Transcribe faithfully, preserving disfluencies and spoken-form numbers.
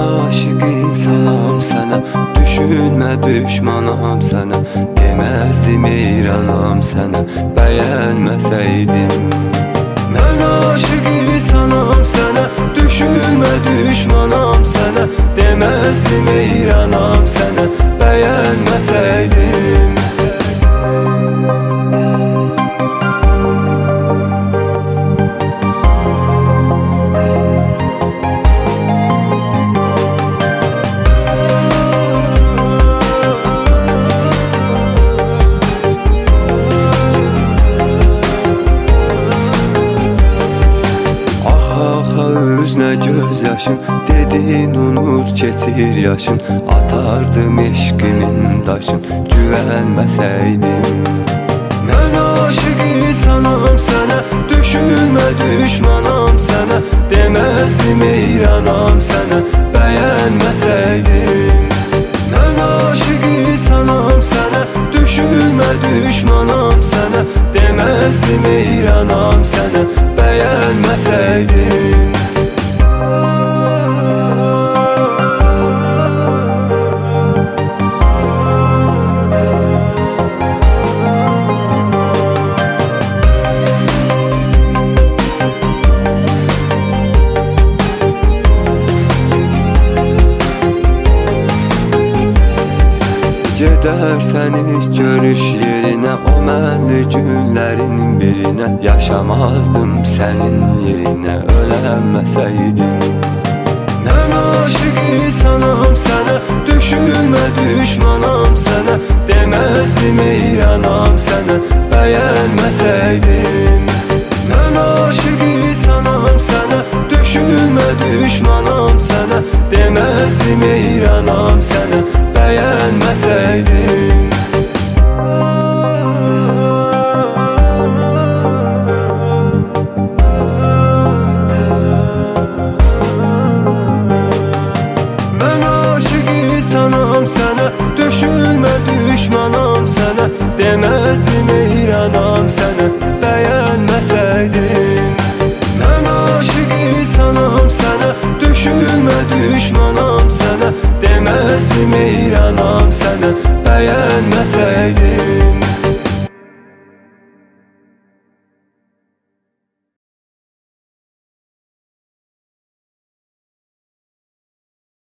aşık insanam sənə, düşünmə düşmanam sənə, deməzdim eyranam sənə, bəyənməsəydim. Mən aşık insanam sənə, düşünmə düşmanam sənə, deməzdim eyranam sənə, bəyənməsəydim. Üzünə göz yaşın, dedin unut keçir yaşın, atardım eşqimin daşın, güvənməsəydim. Mən aşık insanam sənə, düşünmə düşmanam sənə, deməzdim eyranam sənə, bəyənməsəydim. Mən aşık insanam sənə, düşünmə düşmanam sənə, deməzdim eyranam sənə, bəyənməsəydim. Gedərsən ilk görüş yerinə, o mənli günlərin birinə, yaşamazdım sənin yerinə, ölənməsəydim. Mən aşık insanam sənə, düşünmə düşmanam sənə, deməzdim eyranam sənə, bəyənməsəydim. Mən aşık insanam sənə, düşünmə düşmanam sənə, deməzdim eyranam sənə, bəyənməsəydim. Mən aşık insanam sənə, düşünmə düşmanam sənə, deməzdim eyranam sənə, bəyənməsəydim. Mən aşık insanam sənə, düşünmə düşmanam sənə, deməzdim eyranam sənə,